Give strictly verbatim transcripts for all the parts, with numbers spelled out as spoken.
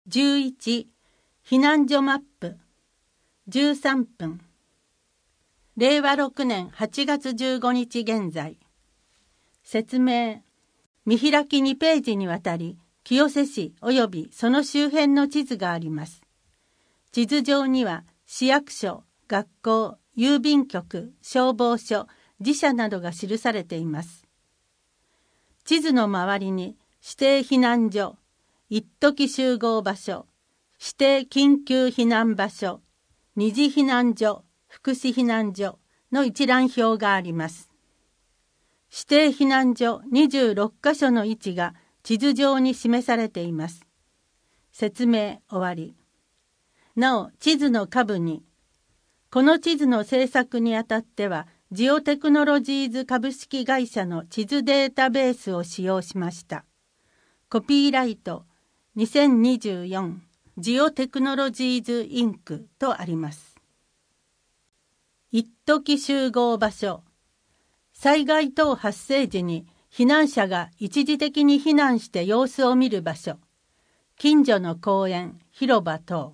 じゅういち避難所マップじゅうさんぷんれいわろくねんはちがつじゅうごにち現在説明見開きにページにわたり清瀬市及びその周辺の地図があります。地図上には市役所、学校、郵便局、消防署、自社などが記されています。地図の周りに指定避難所、一時集合場所、指定緊急避難場所、二次避難所、福祉避難所の一覧表があります。指定避難所にじゅうろっかしょの位置が地図上に示されています。説明終わり。なお、地図の下部に、この地図の制作にあたっては、ジオテクノロジーズ株式会社の地図データベースを使用しました。コピーライトにせんにじゅうよんジオテクノロジーズインクとあります。一時集合場所。災害等発生時に避難者が一時的に避難して様子を見る場所。近所の公園、広場等。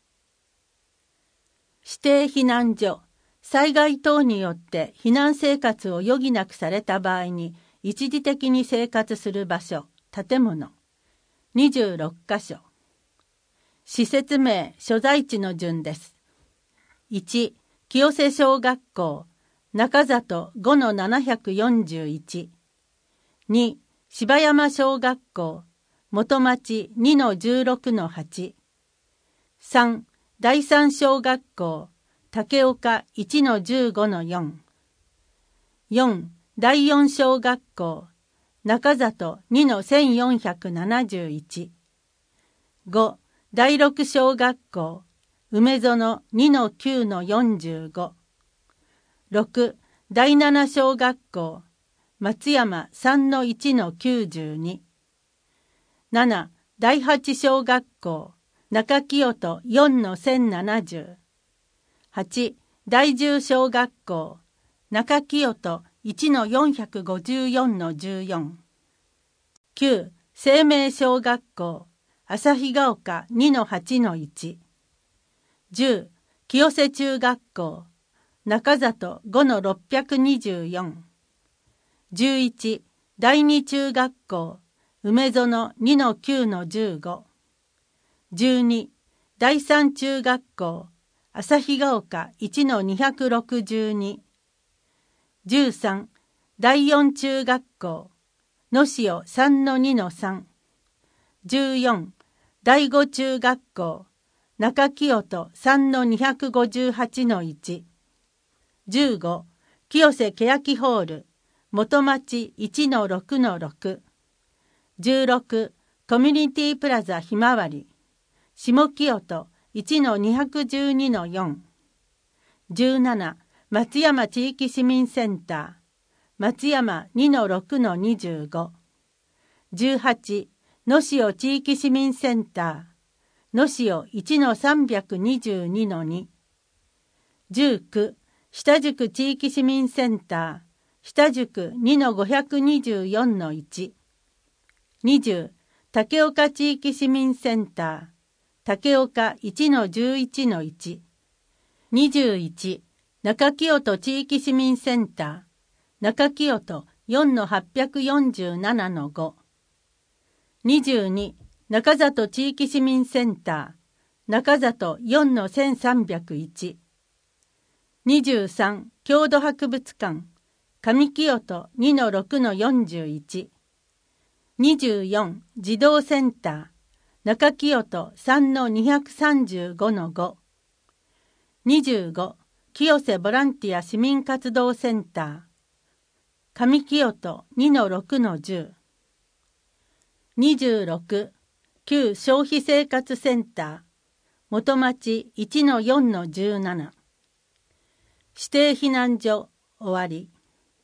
指定避難所。災害等によって避難生活を余儀なくされた場合に一時的に生活する場所、建物。にじゅうろっかしょ。施設名、所在地の順です。いち、清瀬小学校、中里 ごのななひゃくよんじゅういち。に、柴山小学校、元町 にのじゅうろくのはち。さん、第三小学校、竹岡 いちのじゅうごのよん。よん、第四小学校、中里 にのせんよんひゃくななじゅういち。ご、第六小学校、梅園 にのきゅうのよんじゅうご。ろく、第七小学校、松山 さんのいちのきゅうじゅうに。なな、第八小学校、中清戸 よんのせんななじゅう。はち、第十小学校、中清戸 いちのよんひゃくごじゅうよんのじゅうよん。きゅう、生命小学校、旭ヶ丘 にのはちのいち。じゅう、清瀬中学校、中里 ごのろっぴゃくにじゅうよん。じゅういち、第二中学校、梅園 にのきゅうのじゅうご。じゅうに、第三中学校、旭ヶ丘 いちのにひゃくろくじゅうに。じゅうさん、第四中学校、野潮 さんのにのさん。じゅうよん、第五中学校、中清戸 さんのにひゃくごじゅうはちのいち。じゅうご、清瀬欅ホール、元町 いちのろくのろく。じゅうろく、コミュニティプラザひまわり、下清戸 いちのにひゃくじゅうにのよん。じゅうなな、松山地域市民センター、松山 にのろくのにじゅうご。じゅうはち、野潮地域市民センター、野潮 いちのさんびゃくにじゅうにのに。じゅうく、下宿地域市民センター、下宿 にのごひゃくにじゅうよんのいち。にじゅう、竹岡地域市民センター、竹岡 いちのじゅういちのいち。にじゅういち、中清戸地域市民センター、中清戸 よんのはっぴゃくよんじゅうななのご。にじゅうに、中里地域市民センター、中里 よんのせんさんびゃくいち。にじゅうさん、郷土博物館、上清戸 にのろくのよんじゅういち。にじゅうよん、児童センター、中清戸 さんのにひゃくさんじゅうごのご。にじゅうご、清瀬ボランティア市民活動センター、上清戸 にのろくのじゅう。にじゅうろく、旧消費生活センター、元町 いちのよんのじゅうなな。指定避難所終わり。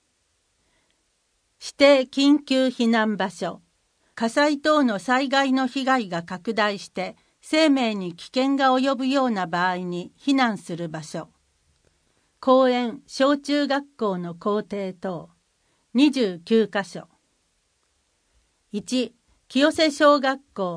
指定緊急避難場所。火災等の災害の被害が拡大して生命に危険が及ぶような場合に避難する場所。公園、小中学校の校庭等にじゅうきゅうかしょ。いち、清瀬小学校、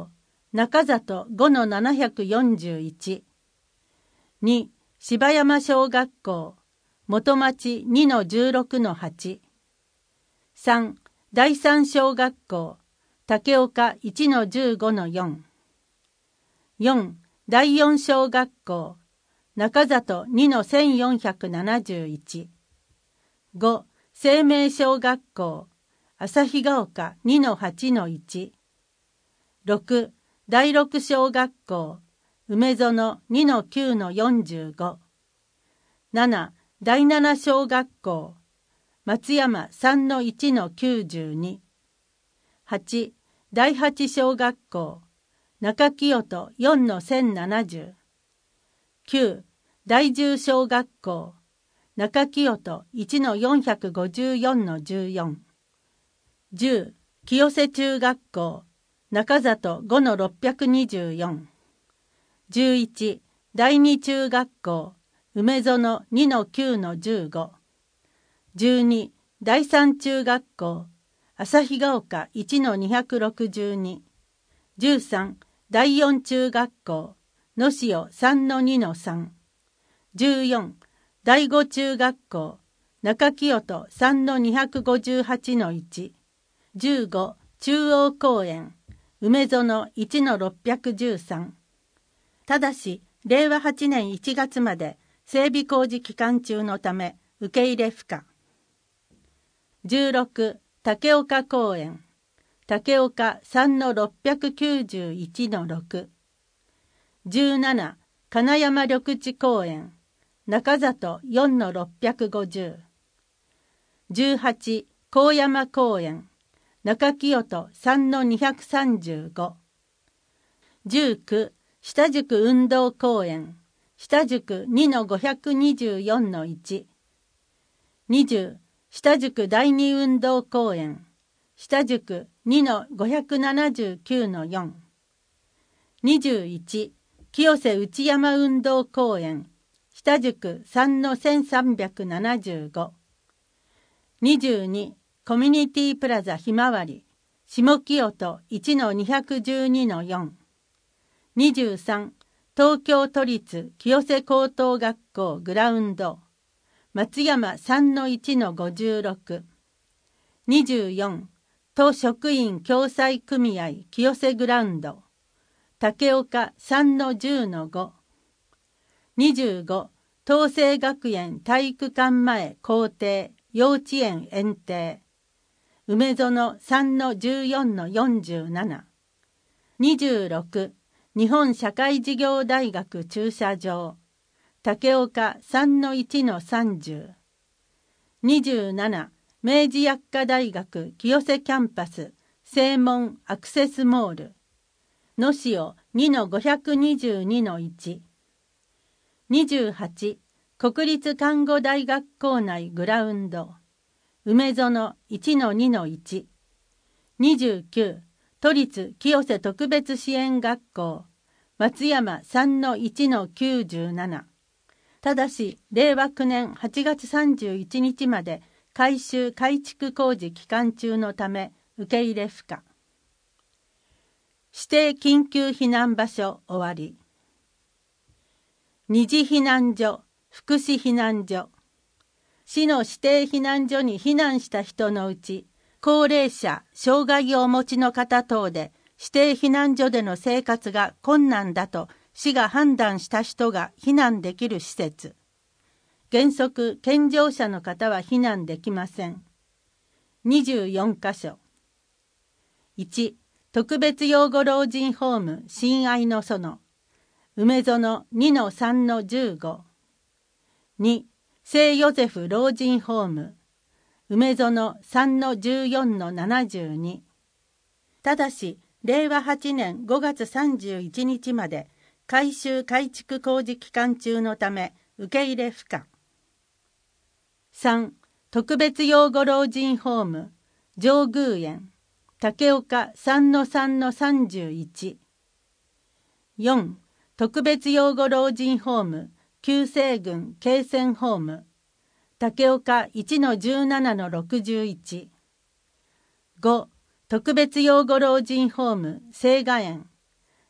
中里ごのななひゃくよんじゅういち。に、柴山小学校、元町にのじゅうろくのはち。さん、第三小学校、竹岡いちのじゅうごのよん。よん、第四小学校、中里にのせんよんひゃくななじゅういち。ご、生命小学校、旭ヶ丘にのはちのいち。ろく、第六小学校、梅園にのきゅうのよんじゅうご。なな、第七小学校、松山さんのいちのきゅうじゅうに。はち、第八小学校、中清人よんのせんななじゅう。きゅう、第十小学校、中清人いちのよんひゃくごじゅうよんのじゅうよん。じゅう、清瀬中学校、中里ごのろっぴゃくにじゅうよん。じゅういち、第二中学校、梅園にのきゅうのじゅうご。じゅうに、第三中学校、旭ヶ丘いちのにひゃくろくじゅうに。じゅうさん、第四中学校、野潮さんのにのさん。じゅうよん、第五中学校、中清人さんのにひゃくごじゅうはちのいち。じゅうご、中央公園、梅園いちのろっぴゃくじゅうさん。ただし、れいわはちねんいちがつまで整備工事期間中のため受け入れ不可。じゅうろく、竹岡公園、竹岡さんのろっぴゃくきゅうじゅういちのろく。じゅうなな、金山緑地公園、中里よんのろっぴゃくごじゅう。じゅうはち、高山公園、中清人さんのにひゃくさんじゅうご。じゅうく、下宿運動公園、下宿にのごひゃくにじゅうよんのいち。にじゅう、下宿第二運動公園、下宿にのごひゃくななじゅうきゅうのよん。にじゅういち、清瀬内山運動公園、下宿さんのせんさんびゃくななじゅうご。にじゅうに、コミュニティプラザひまわり、下清人いちのにひゃくじゅうにのよん。にじゅうさん、東京都立清瀬高等学校グラウンド、松山さんのいちのごじゅうろく。にじゅうよん、都職員共済組合清瀬グラウンド、竹岡さんのじゅうのご。にじゅうご、東成学園体育館前校庭幼稚園園庭、梅園さんのじゅうよんのよんじゅうなな。にじゅうろく、日本社会事業大学駐車場、竹岡さんのいちのさんじゅう。にじゅうなな、明治薬科大学清瀬キャンパス正門アクセスモール、野潮にのごひゃくにじゅうにのいち。にじゅうはち、国立看護大学校内グラウンド、梅園いちのにのいち。にじゅうきゅう、都立清瀬特別支援学校、松山さんのいちのきゅうじゅうなな。ただし、れいわきゅうねんはちがつさんじゅういちにちまで改修改築工事期間中のため受け入れ不可。指定緊急避難場所終わり。二次避難所、福祉避難所。市の指定避難所に避難した人のうち、高齢者、障害をお持ちの方等で指定避難所での生活が困難だと市が判断した人が避難できる施設。原則、健常者の方は避難できません。にじゅうよんかしょ。いち、特別養護老人ホーム親愛の園、梅園にのさんのじゅうご。に、聖ヨゼフ老人ホーム、梅園さんのじゅうよんのななじゅうに。ただし、れいわはちねんごがつさんじゅういちにちまで改修改築工事期間中のため受け入れ不可。さん、特別養護老人ホーム、上宮園、竹岡さんのさんのさんじゅういち。よん、特別養護老人ホーム、旧西郡慶泉ホーム、竹岡いちのじゅうななのろくじゅういち。ご、特別養護老人ホーム、清雅園、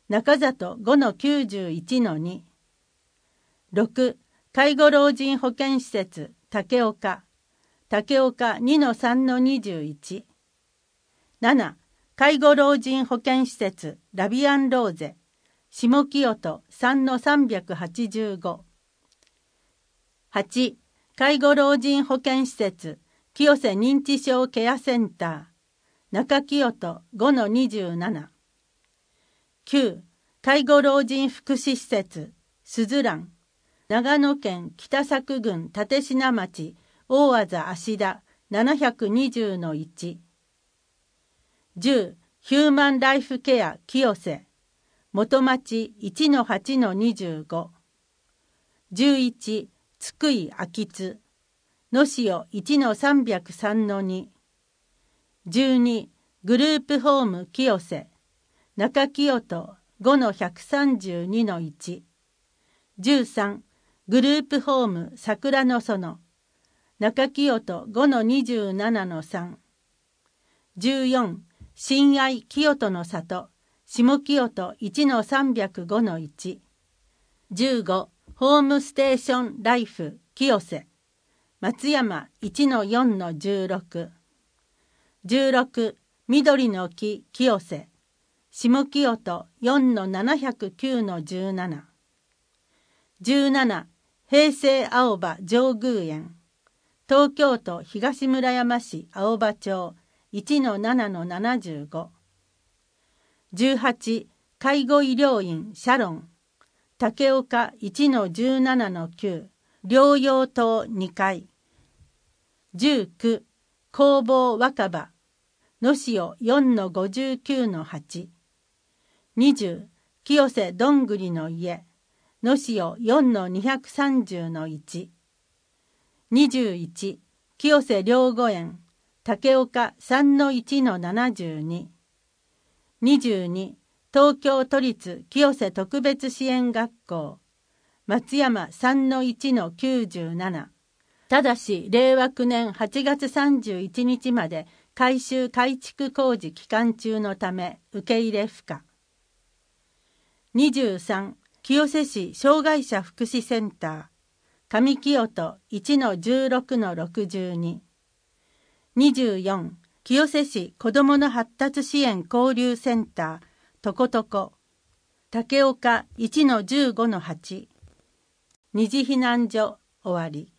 中里 ごのきゅうじゅういちのに。ろく、介護老人保健施設竹岡、竹岡 にのさんのにじゅういち。なな、介護老人保健施設ラビアンローゼ、下清戸 さんのさんびゃくはちじゅうご。はち、介護老人保健施設清瀬認知症ケアセンター、中清戸 ごのにじゅうなな。きゅう、介護老人福祉施設すずらん、長野県北佐久郡立科町大字芦田 ななひゃくにじゅうのいち。じゅう、ヒューマンライフケア清瀬、元町 いちのはちのにじゅうご。じゅういち、津久井秋津、野潮 いちのさんびゃくさんのに。じゅうに、グループホーム清瀬、中清戸 ごのひゃくさんじゅうにのいち。じゅうさん、グループホーム桜の園、中清戸 ごのにじゅうななのさん。じゅうよん、親愛清戸の里、下清戸 いちのさんびゃくごのいち。じゅうご、ホームステーションライフ清瀬、松山 いちのよんのじゅうろく。じゅうろく、緑の木清瀬、下清戸 よんのななひゃくきゅうのじゅうなな。じゅうなな、平成青葉上宮園、東京都東村山市青葉町 いちのななのななじゅうご。じゅうはち、介護医療院シャロン、竹岡 いちのじゅうななのきゅう、療養棟にかい。じゅうきゅう、工房若葉、野潮 よんのごじゅうきゅうのはち。にじゅう、清瀬どんぐりの家、野潮 よんのにひゃくさんじゅうのいち。にじゅういち、清瀬療護園、竹岡 さんのいちのななじゅうに。にじゅうに、東京都立清瀬特別支援学校、松山 さんのいちのきゅうじゅうなな。ただし令和きゅうねんはちがつさんじゅういちにちまで改修改築工事期間中のため受け入れ不可。にじゅうさん、清瀬市障害者福祉センター、上清戸 いちのじゅうろくのろくじゅうに。にじゅうよん、清瀬市子どもの発達支援交流センターとことこ、竹岡 いちのじゅうごのはち。二次避難所終わり。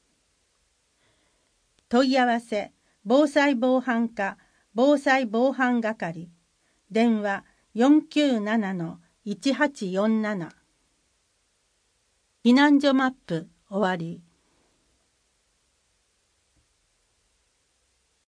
問い合わせ防災防犯課防災防犯係、電話 よんきゅうななのいちはちよんなな。避難所マップ終わり。